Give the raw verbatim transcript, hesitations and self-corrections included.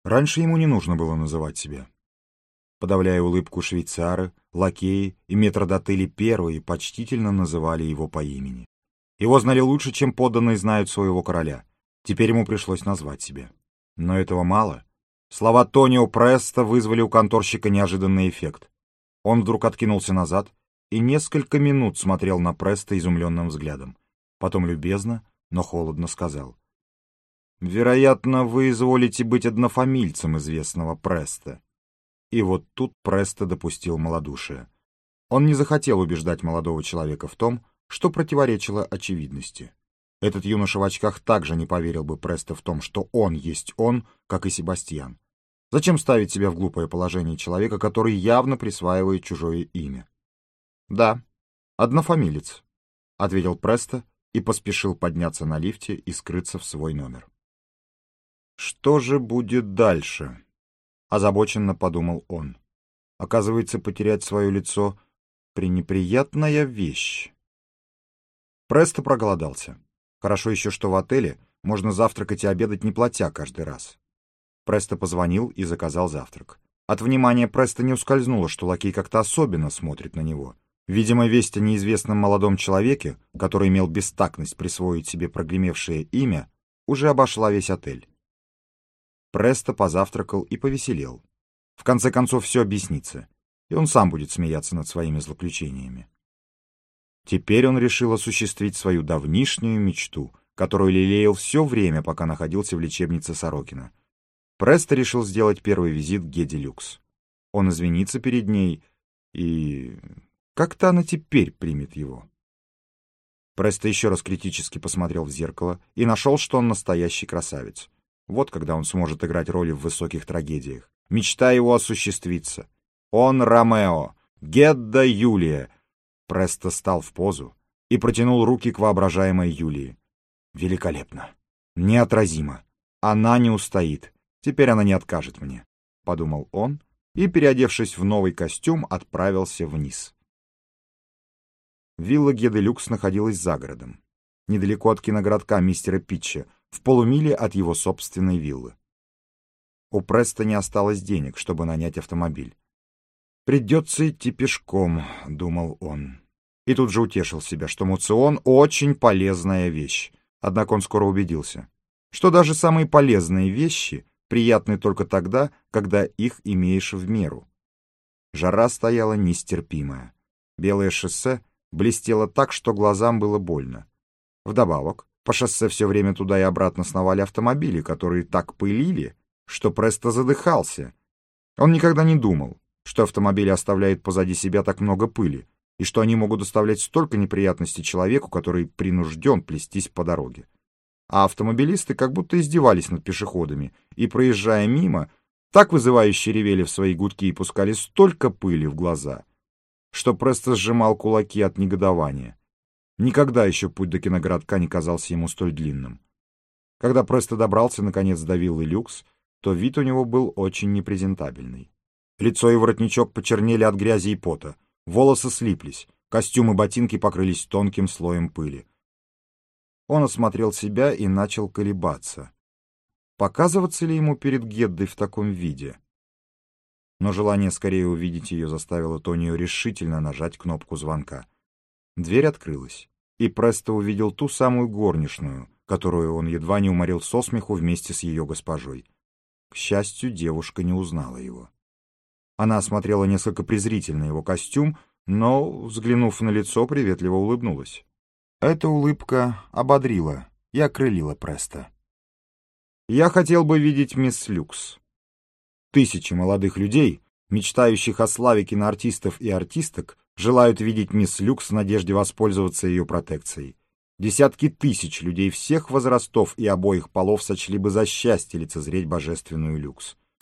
Раньше ему не нужно было называть себя. Подавляя улыбку, швейцары, лакеи и метрдотели первые почтительно называли его по имени. Его знали лучше, чем подданные знают своего короля. Теперь ему пришлось назвать себя. Но этого мало. Слова Тонио Преста вызвали у конторщика неожиданный эффект. Он вдруг откинулся назад и несколько минут смотрел на Преста изумленным взглядом. Потом любезно, но холодно сказал: «Вероятно, вы изволите быть однофамильцем известного Преста». И вот тут Преста допустил малодушие. Он не захотел убеждать молодого человека в том, что противоречило очевидности. Этот юноша в очках также не поверил бы Преста в том, что он есть он, как и Себастьян. Зачем ставить себя в глупое положение человека, который явно присваивает чужое имя? «Да, однофамилец», — ответил Преста и поспешил подняться на лифте и скрыться в свой номер. «Что же будет дальше?» — озабоченно подумал он. «Оказывается, потерять свое лицо — пренеприятная вещь». Преста проголодался. Хорошо еще, что в отеле можно завтракать и обедать, не платя каждый раз. Преста позвонил и заказал завтрак. От внимания Преста не ускользнуло, что лакей как-то особенно смотрит на него. Видимо, весть о неизвестном молодом человеке, который имел бестактность присвоить себе прогремевшее имя, уже обошла весь отель. Преста позавтракал и повеселел. В конце концов, все объяснится, и он сам будет смеяться над своими злоключениями. Теперь он решил осуществить свою давнишнюю мечту, которую лелеял все время, пока находился в лечебнице Сорокина. Преста решил сделать первый визит к Геде Люкс. Он извинится перед ней, и как-то она теперь примет его. Преста еще раз критически посмотрел в зеркало и нашел, что он настоящий красавец. Вот когда он сможет играть роли в высоких трагедиях. Мечта его осуществится. Он Ромео, Гедда Юлия. Преста стал в позу и протянул руки к воображаемой Юлии. Великолепно. Неотразимо. Она не устоит. Теперь она не откажет мне, — подумал он, и, переодевшись в новый костюм, отправился вниз. Вилла Геды Люкс находилась за городом, недалеко от киногородка мистера Питча, в полумиле от его собственной виллы. У Преста не осталось денег, чтобы нанять автомобиль. «Придется идти пешком», — думал он. И тут же утешил себя, что муцион — очень полезная вещь. Однако он скоро убедился, что даже самые полезные вещи приятны только тогда, когда их имеешь в меру. Жара стояла нестерпимая. Белое шоссе блестело так, что глазам было больно. Вдобавок, по шоссе все время туда и обратно сновали автомобили, которые так пылили, что Преста задыхался. Он никогда не думал, что автомобили оставляют позади себя так много пыли, и что они могут доставлять столько неприятностей человеку, который принужден плестись по дороге. А автомобилисты как будто издевались над пешеходами, и, проезжая мимо, так вызывающе ревели в свои гудки и пускали столько пыли в глаза, что Преста сжимал кулаки от негодования. Никогда еще путь до киногородка не казался ему столь длинным. Когда Преста добрался, наконец, до виллы Люкс, то вид у него был очень непрезентабельный. Лицо и воротничок почернели от грязи и пота, волосы слиплись, костюм и ботинки покрылись тонким слоем пыли. Он осмотрел себя и начал колебаться. Показываться ли ему перед Геддой в таком виде? Но желание скорее увидеть ее заставило Тонио решительно нажать кнопку звонка. Дверь открылась, и Преста увидел ту самую горничную, которую он едва не уморил со смеху вместе с ее госпожой. К счастью, девушка не узнала его. Она осмотрела несколько презрительно его костюм, но, взглянув на лицо, приветливо улыбнулась. Эта улыбка ободрила и окрылила Преста. «Я хотел бы видеть мисс Люкс». Тысячи молодых людей, мечтающих о славе киноартистов и артисток, желают видеть мисс Люкс в надежде воспользоваться ее протекцией. Десятки тысяч людей всех возрастов и обоих полов сочли бы за счастье лицезреть божественную Люкс.